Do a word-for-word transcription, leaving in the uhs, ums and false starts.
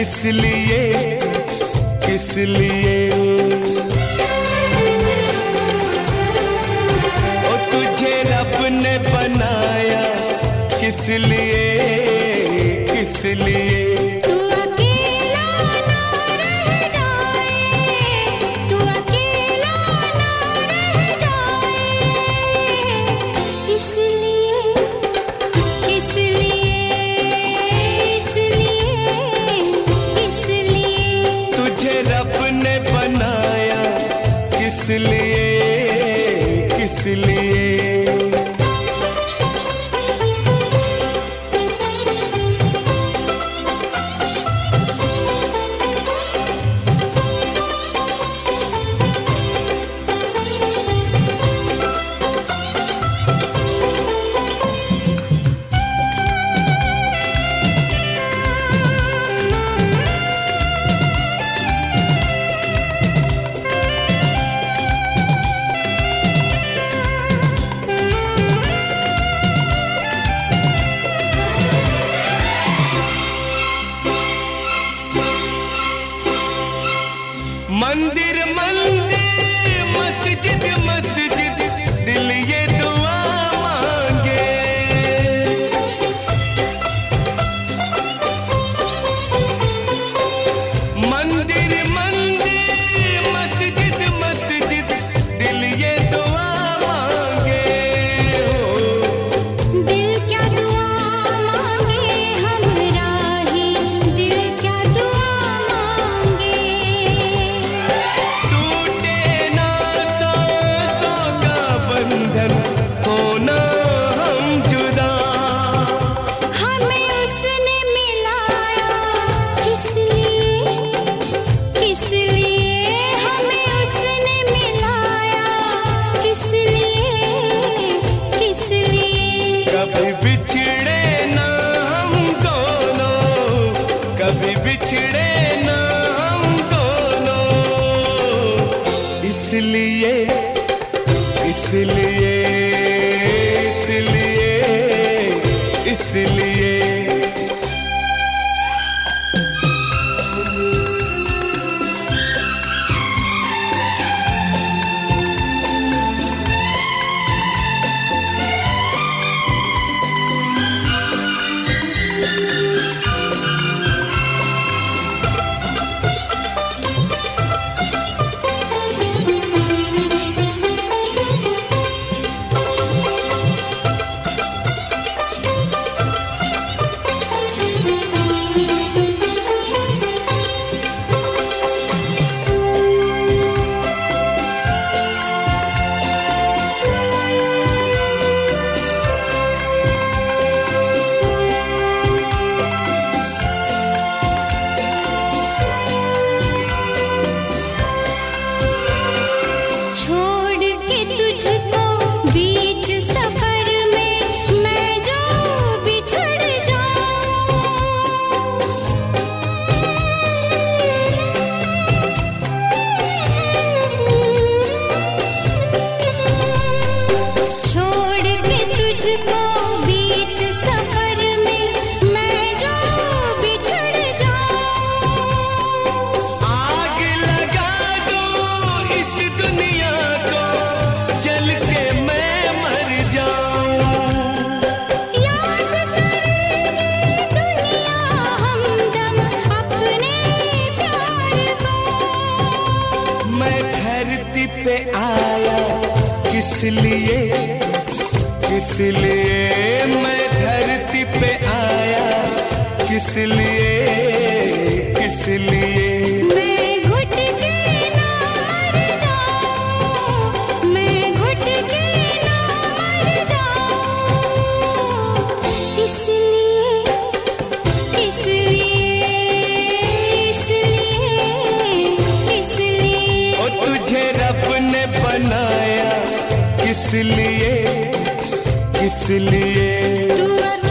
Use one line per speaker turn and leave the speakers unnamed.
किस लिए किस लिए ओ तुझे रब ने बनाया किस लिए किस लिए
तू अकेला ना रह जाए, तू अकेला ना रह जाए, इसलिए इसलिए इसलिए इसलिए
तुझे रब ने बनाया किस लिए किस लिए मंदिर मंदिर मस्जिद मस्जिद दिल ये दुआ मांगे। मंदिर मंदिर मस्जिद मस्जिद दिल ये दुआ मांगे। हो
दिल क्या दुआ मांगे हमरा ही, दिल क्या दुआ मांगे।
टूटे ना सांसों का बंधन, होना हम जुदा।
हमें उसने मिलाया किस लिए किस लिए हमें उसने मिलाया किस लिए किस लिए
कभी बिछड़े ना हम दोनों, कभी बिछड़े ना हम दोनों, इसलिए इसलिए इसलिए इसलिए
छोड़ के तुझको बीच सफर में मैं जो बिछड़ जाऊं, छोड़ के तुझको बीच सफर में मैं जो बिछड़ जाऊं।
आग लगा दो इस दुनिया को, जल के मैं मर जाऊं।
याद करेगी दुनिया हमदम अपने प्यार को।
मैं धरती पे आया किस लिए किस लिए मैं धरती पे आया किस लिए किस लिए
मैं घुट के ना मर जाऊं, मैं घुट के ना मर जाऊं, इसलिए इसलिए इसलिए इसलिए
ओ तुझे रब ने बनाया किस लिए किस लिए
तू